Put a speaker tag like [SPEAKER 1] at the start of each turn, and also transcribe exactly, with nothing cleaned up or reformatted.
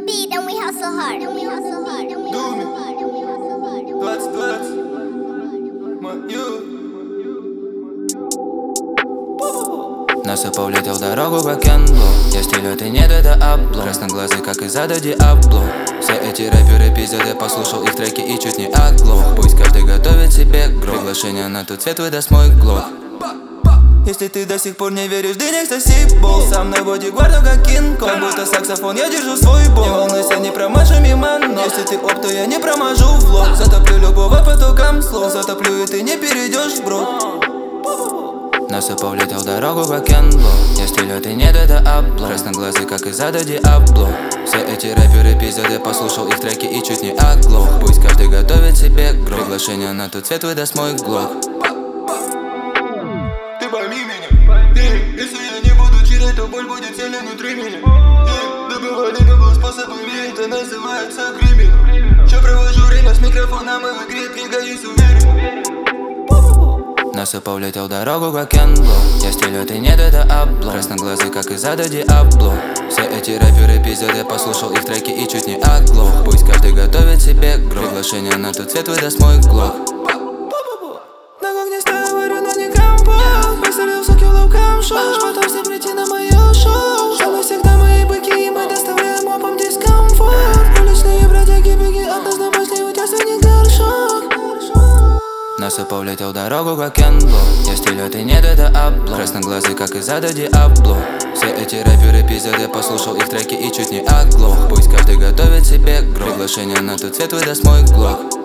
[SPEAKER 1] beat and we hustle hard. And we hustle hard. And we hustle hard. And we hustle hard.
[SPEAKER 2] двадцать двадцать. Мою.
[SPEAKER 3] Насыпал, летел дорогу как Кенло. Я стилю, ты нет, это облом. Красноглазый, как из ада Диабло. Все эти рэперы пиздят, я послушал их треки и чуть не оглох. Пусть каждый готовит себе гроб. Приглашение на тот цвет выдаст мой глок.
[SPEAKER 2] Если ты до сих пор не веришь, денег соси пол. Сам на бодигварду как Кинг-Конг. Будто саксофон, я держу свой бол. Не волнуйся, не промажу мимо ног. Если ты оп, то я не проможу влог. Затоплю любого потоком слов. Затоплю, и ты не перейдешь вброд.
[SPEAKER 3] Насыпал, летел дорогу как Кенло. Я стилю, ты нет, это облом. Красноглазый, как из ада Диабло. Все эти рэперы пиздят, я послушал их треки и чуть не оглох. Пусть каждый готовит себе гроб. Приглашение на тот цвет выдаст мой глок.
[SPEAKER 2] Ты пойми меня, эй, если я не буду читать, то боль будет сильно внутри меня. Эй, добывали любым способами, это называется криминал. Ща провожу время с микрофоном и в игре двигаюсь уверенно.
[SPEAKER 3] Насыпал, летел дорогу как Кенло. Я стилю, ты нет, это облом. Красноглазый, как из ада Диабло. Все эти рэперы пиздят, я послушал их треки и чуть не оглох. Пусть каждый готовит себе гроб. Приглашение на тот цвет выдаст мой глок.
[SPEAKER 2] На огне ставлю, но не компот. Поселился килограмм шоу. Потом все прийти на мое шоу. Что мы всегда мои быки, и мы доставляем опам дискомфорт. Уличные бродяги, беги от нас на башне, у тебя не горшок.
[SPEAKER 3] Насыпал, летел дорогу как Кенло. Я стилю, ты нет, это облом. Красноглазый, как из ада Диабло. Все эти рэперы пиздят, я послушал их треки и чуть не оглох. Пусть каждый готовит себе гроб. Приглашение на тот цвет выдаст мой глок.